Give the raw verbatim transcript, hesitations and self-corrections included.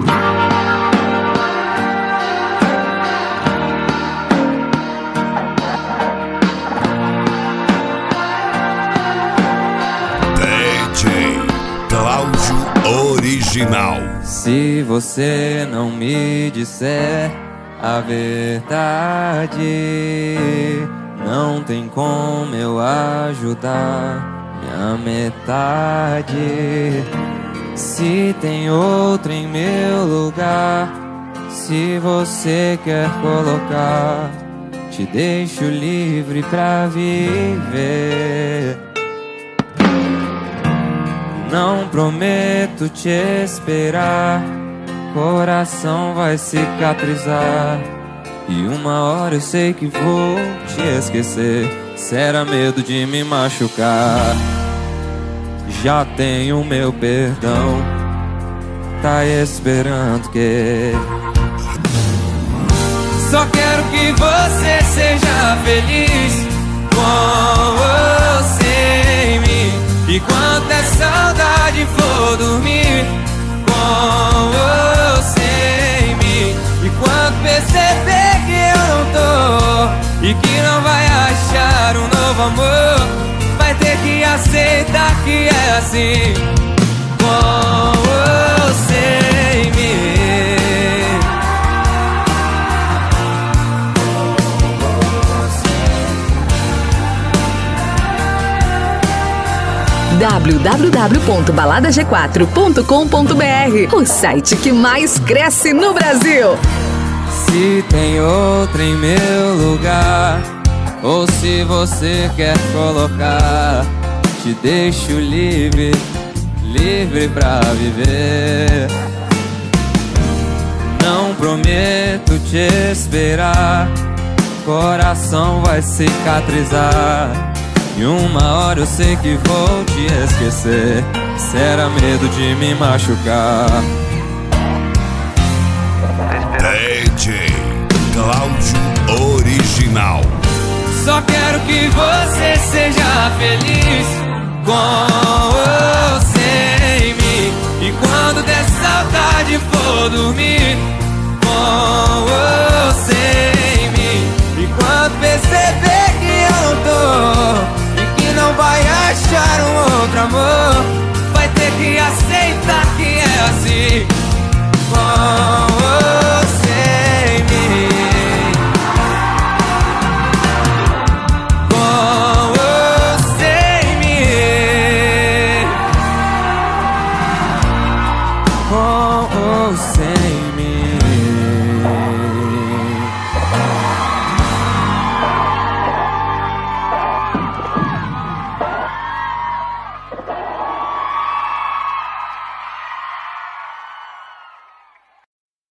Original. Se você não me disser a verdade, não tem como eu ajudar minha metade. Se tem outro em meu lugar, se você quer colocar, te deixo livre pra viver. Não prometo te esperar, coração vai cicatrizar, e uma hora eu sei que vou te esquecer. Será medo de me machucar, já tenho meu perdão, tá esperando que... Só quero que você seja feliz com você em mim. E quando a saudade for dormir com você em mim, e quando perceber que eu não tô e que não vai achar um novo amor, vai ter que aceitar que é assim com você em mim. w w w ponto balada g quatro ponto com ponto b r, o site que mais cresce no Brasil. Se tem outro em meu lugar, ou se você quer colocar, te deixo livre, livre pra viver. Não prometo te esperar, coração vai cicatrizar, e uma hora eu sei que vou te esquecer. Será medo de me machucar. D J Cláudio Original. Só quero que você seja feliz com você em mim. E quando der saudade for dormir com você em mim, e quando perceber que eu não tô e que não vai achar um outro amor, vai ter que aceitar que é assim com você em mim. Com você em mim. Com você em mim.